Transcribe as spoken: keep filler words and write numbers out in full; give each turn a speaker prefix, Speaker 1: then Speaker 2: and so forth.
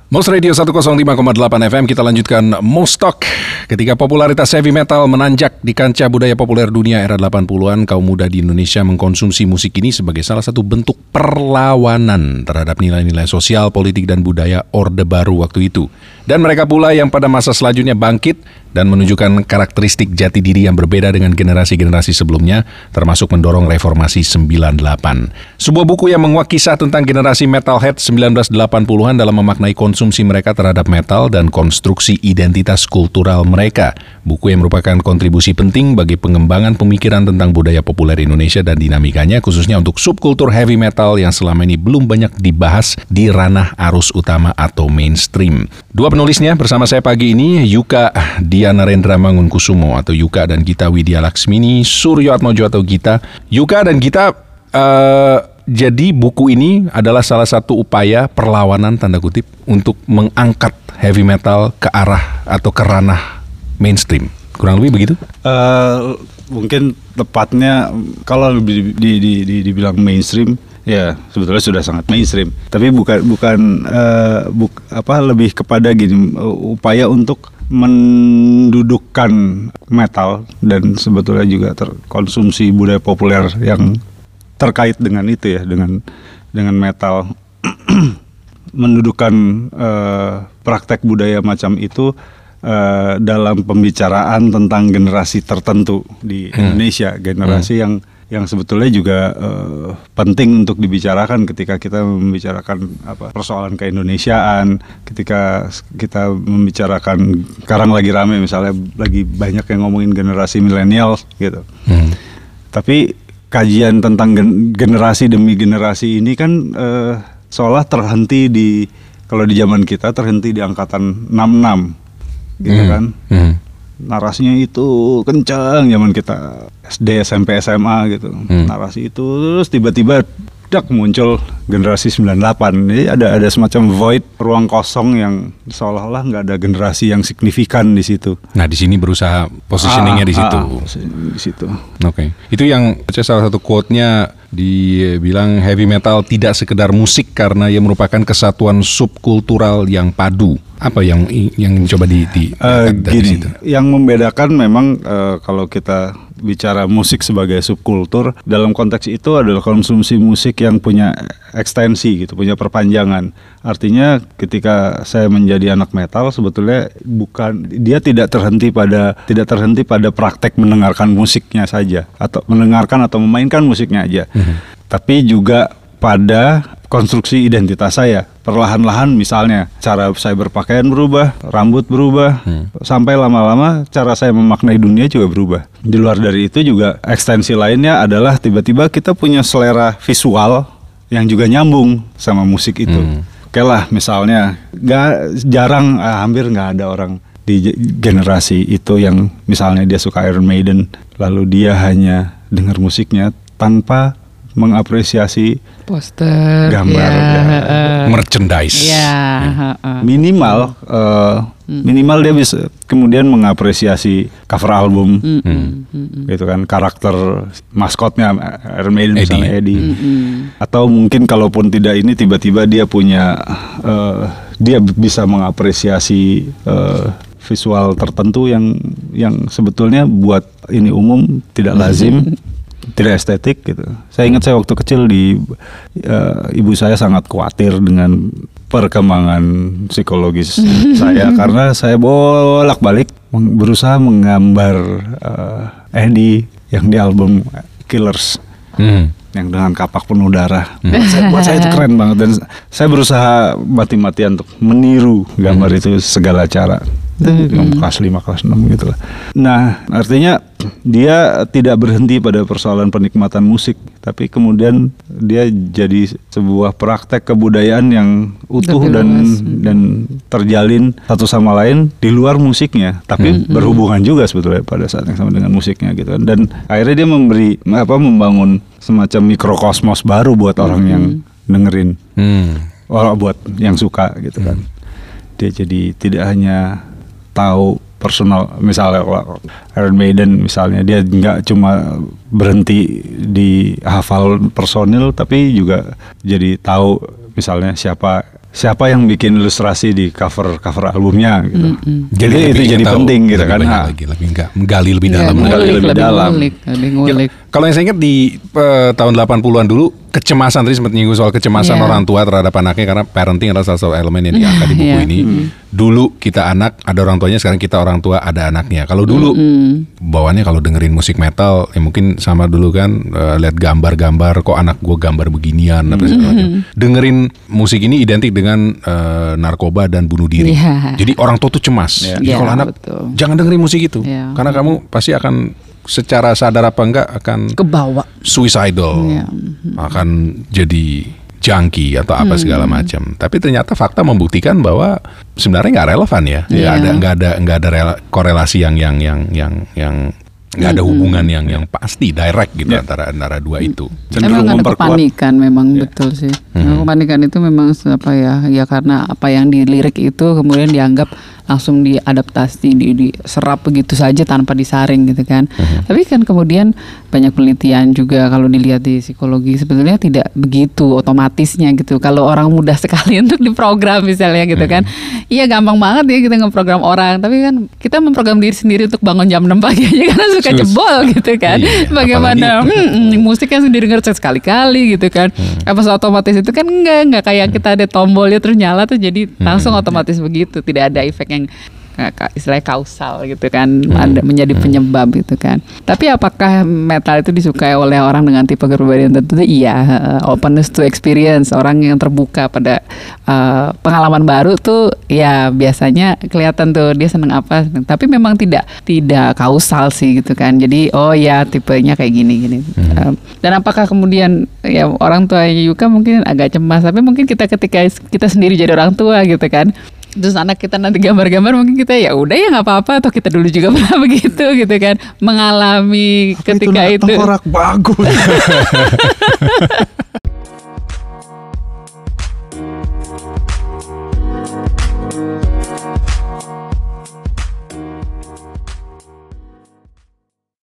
Speaker 1: Most Radio seratus lima koma delapan F M, kita lanjutkan Most Talk. Ketika popularitas heavy metal menanjak di kancah budaya populer dunia era delapan puluhan, kaum muda di Indonesia mengkonsumsi musik ini sebagai salah satu bentuk perlawanan terhadap nilai-nilai sosial, politik, dan budaya Orde Baru waktu itu. Dan mereka pula yang pada masa selanjutnya bangkit dan menunjukkan karakteristik jati diri yang berbeda dengan generasi-generasi sebelumnya, termasuk mendorong reformasi sembilan puluh delapan. Sebuah buku yang menguak kisah tentang generasi metalhead sembilan belas delapan puluhan dalam memaknai konsumsi mereka terhadap metal dan konstruksi identitas kultural mereka. Buku yang merupakan kontribusi penting bagi pengembangan pemikiran tentang budaya populer Indonesia dan dinamikanya, khususnya untuk subkultur heavy metal yang selama ini belum banyak dibahas di ranah arus utama atau mainstream. Dua penulisnya bersama saya pagi ini, Yuka Diana Rendra Mangunkusumo atau Yuka dan Gita Widya Laksmini Suryo Atmojo atau Gita. Yuka dan Gita, uh, jadi buku ini adalah salah satu upaya perlawanan tanda kutip untuk mengangkat heavy metal ke arah atau ke ranah mainstream. Kurang lebih begitu?
Speaker 2: Uh, mungkin tepatnya kalau di, di, di, di, dibilang mainstream, ya sebetulnya sudah sangat mainstream. Tapi bukan bukan uh, buk, apa lebih kepada gini, uh, upaya untuk mendudukkan metal dan sebetulnya juga terkonsumsi budaya populer yang terkait dengan itu ya, dengan dengan metal mendudukkan uh, praktek budaya macam itu uh, dalam pembicaraan tentang generasi tertentu di Indonesia, hmm. generasi hmm. yang yang sebetulnya juga uh, penting untuk dibicarakan ketika kita membicarakan apa persoalan keindonesiaan, ketika kita membicarakan sekarang lagi rame misalnya lagi banyak yang ngomongin generasi milenial gitu. Hmm. Tapi kajian tentang gen- generasi demi generasi ini kan uh, seolah terhenti di, kalau di zaman kita terhenti di angkatan enam puluh enam gitu hmm. kan. Hmm. Narasinya itu kencang zaman kita S D, S M P, S M A gitu. Hmm. Narasi itu terus tiba-tiba dak muncul generasi sembilan puluh delapan. Jadi ada ada semacam void, ruang kosong yang seolah-olah nggak ada generasi yang signifikan di situ.
Speaker 1: Nah, di sini berusaha positioningnya ah, di situ.
Speaker 2: Ah, di situ.
Speaker 1: Oke. Okay. Itu yang baca salah satu quote-nya, dibilang heavy metal tidak sekedar musik karena ia merupakan kesatuan subkultural yang padu. Apa yang yang coba di, di
Speaker 2: uh, dari gini, situ? Yang membedakan memang uh, kalau kita bicara musik sebagai subkultur, dalam konteks itu adalah konsumsi musik yang punya ekstensi gitu, punya perpanjangan. Artinya ketika saya menjadi anak metal sebetulnya bukan, dia tidak terhenti pada tidak terhenti pada praktek mendengarkan musiknya saja atau mendengarkan atau memainkan musiknya aja. Mm-hmm. Tapi juga pada konstruksi identitas saya. Perlahan-lahan misalnya cara saya berpakaian berubah, rambut berubah, hmm. sampai lama-lama cara saya memaknai dunia juga berubah. Di luar dari itu juga ekstensi lainnya adalah tiba-tiba kita punya selera visual yang juga nyambung sama musik itu. Hmm. Oke lah, misalnya gak, jarang, ah, hampir gak ada orang di generasi itu yang misalnya dia suka Iron Maiden, lalu dia hanya dengar musiknya tanpa mengapresiasi
Speaker 3: poster,
Speaker 2: gambar,
Speaker 3: ya,
Speaker 2: ya,
Speaker 3: uh,
Speaker 1: merchandise,
Speaker 3: ya, uh, uh.
Speaker 2: minimal, uh, hmm. minimal dia bisa kemudian mengapresiasi cover album, hmm. Hmm. gitu kan, karakter maskotnya Iron Maiden misalnya Eddie, hmm. atau mungkin kalaupun tidak ini tiba-tiba dia punya, uh, dia bisa mengapresiasi uh, visual tertentu yang yang sebetulnya buat ini umum tidak lazim. Tidak estetik gitu. Saya ingat saya waktu kecil di uh, ibu saya sangat khawatir dengan perkembangan psikologis saya karena saya bolak-balik berusaha menggambar uh, Eddie yang di album Killers, hmm. yang dengan kapak penuh darah. Hmm. Buat, saya, buat saya itu keren banget dan saya berusaha mati-matian untuk meniru gambar hmm. itu segala cara. Hmm. Kelas lima, kelas enam gitu lah. Nah, artinya dia tidak berhenti pada persoalan penikmatan musik, tapi kemudian dia jadi sebuah praktek kebudayaan yang utuh dan dan terjalin satu sama lain di luar musiknya, tapi hmm. berhubungan juga sebetulnya pada saat yang sama dengan musiknya gitu. Dan akhirnya dia memberi apa membangun semacam mikrokosmos baru buat orang hmm. yang dengerin, hmm. orang buat yang suka gitu kan. Dia jadi tidak hanya tahu personal, misalnya Iron Maiden misalnya, dia nggak cuma berhenti di hafal personil, tapi juga jadi tahu misalnya siapa siapa yang bikin ilustrasi di cover cover albumnya gitu.
Speaker 3: Mm-mm.
Speaker 2: Jadi
Speaker 1: lebih
Speaker 2: itu jadi
Speaker 1: tahu,
Speaker 2: penting gitu
Speaker 1: lebih
Speaker 2: kan.
Speaker 1: banyak
Speaker 2: Nah,
Speaker 1: lagi, lebih enggak menggali lebih
Speaker 3: Ya,
Speaker 1: dalam.
Speaker 3: ngulik,
Speaker 2: Menggali lebih
Speaker 3: lebih
Speaker 2: dalam.
Speaker 3: ngulik, lebih ngulik.
Speaker 1: Kalau yang saya ingat di eh, tahun delapan puluhan dulu, kecemasan, tadi sempat nyinggung soal kecemasan
Speaker 3: Iya.
Speaker 1: orang tua terhadap anaknya, karena parenting adalah salah satu elemen yang diangkat di buku
Speaker 3: Iya.
Speaker 1: ini. Dulu kita anak, ada orang tuanya, sekarang kita orang tua, ada anaknya. Kalau dulu bawaannya kalau dengerin musik metal, ya mungkin sama dulu kan, eh, lihat gambar-gambar, kok anak gue gambar beginian, apa segala macam. Dengerin musik ini identik dengan eh, narkoba dan bunuh diri.
Speaker 3: Iya.
Speaker 1: Jadi orang tua tuh cemas.
Speaker 2: Iya.
Speaker 1: Jadi
Speaker 3: Iya,
Speaker 1: kalau anak,
Speaker 3: betul.
Speaker 1: jangan dengerin musik itu,
Speaker 3: Iya.
Speaker 1: karena kamu pasti akan secara sadar apa enggak akan
Speaker 3: Kebawa.
Speaker 1: suicidal,
Speaker 3: Iya.
Speaker 1: akan jadi junkie atau apa segala macam. Tapi ternyata fakta membuktikan bahwa sebenarnya nggak relevan ya, nggak
Speaker 3: Iya.
Speaker 1: ada nggak ada nggak ada rela- korelasi yang yang yang yang yang nggak ada hubungan yang yang pasti direct gitu
Speaker 2: Ya.
Speaker 1: antara antara dua itu.
Speaker 2: cenderung
Speaker 3: Emang ada
Speaker 2: memperkuat.
Speaker 3: kepanikan memang
Speaker 2: Ya.
Speaker 3: betul sih. Memang Kepanikan itu memang apa ya? Ya karena apa yang dilirik itu kemudian dianggap langsung diadaptasi, di, diserap begitu saja tanpa disaring gitu kan. Tapi kan kemudian banyak penelitian juga kalau dilihat di psikologi sebetulnya tidak begitu otomatisnya gitu. Kalau orang mudah sekali untuk diprogram misalnya gitu kan. Iya gampang banget ya kita ngeprogram orang. Tapi kan kita memprogram diri sendiri untuk bangun jam enam pagi aja karena suka
Speaker 1: Sus.
Speaker 3: jebol gitu kan.
Speaker 1: Iya,
Speaker 3: Bagaimana
Speaker 1: apalagi itu.
Speaker 3: hmm, musik yang sudah denger sekali-kali gitu kan. Apa otomatis itu kan enggak enggak kayak kita ada tombolnya terus nyala tuh jadi langsung otomatis begitu, tidak ada efek yang nggak ka- istilahnya kausal gitu kan, ada menjadi penyebab gitu kan. Tapi apakah metal itu disukai oleh orang dengan tipe kepribadian tertentu? Iya, uh, openness to experience, orang yang terbuka pada uh, pengalaman baru tuh ya biasanya kelihatan tuh dia seneng apa. Tapi memang tidak tidak kausal sih gitu kan. Jadi oh ya tipenya kayak gini gini. Uh, dan apakah kemudian ya orang tua Yuka mungkin agak cemas, tapi mungkin kita ketika kita sendiri jadi orang tua gitu kan. Terus anak kita nanti gambar-gambar mungkin kita ya udah ya nggak apa-apa, atau kita dulu juga pernah begitu gitu kan, mengalami
Speaker 2: Apa
Speaker 3: ketika
Speaker 2: itu,
Speaker 3: itu.
Speaker 2: tengkorak bagus.